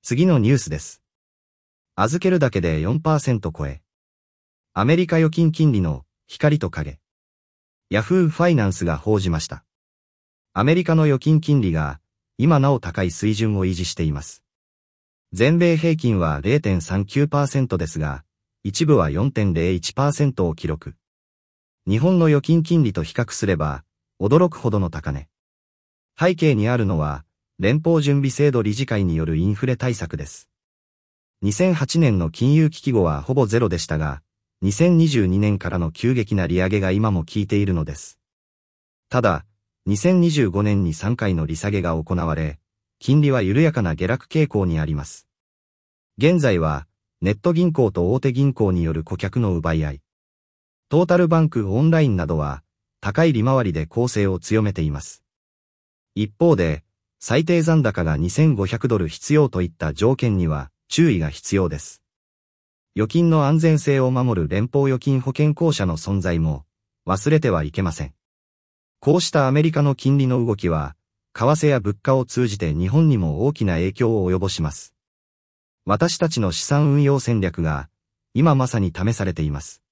次のニュースです。預けるだけで 4% 超え。アメリカ預金金利の光と影。ヤフーファイナンスが報じました。アメリカの預金金利が今なお高い水準を維持しています。全米平均は 0.39% ですが、一部は 4.01% を記録。日本の預金金利と比較すれば、驚くほどの高値。背景にあるのは、連邦準備制度理事会によるインフレ対策です。2008年の金融危機後はほぼゼロでしたが、2022年からの急激な利上げが今も効いているのです。ただ、2025年に3回の利下げが行われ、金利は緩やかな下落傾向にあります。現在は、ネット銀行と大手銀行による顧客の奪い合い。トータルバンクオンラインなどは、高い利回りで攻勢を強めています。一方で、最低残高が$2500必要といった条件には注意が必要です。預金の安全性を守る連邦預金保険公社の存在も忘れてはいけません。こうしたアメリカの金利の動きは、為替や物価を通じて日本にも大きな影響を及ぼします。私たちの資産運用戦略が今まさに試されています。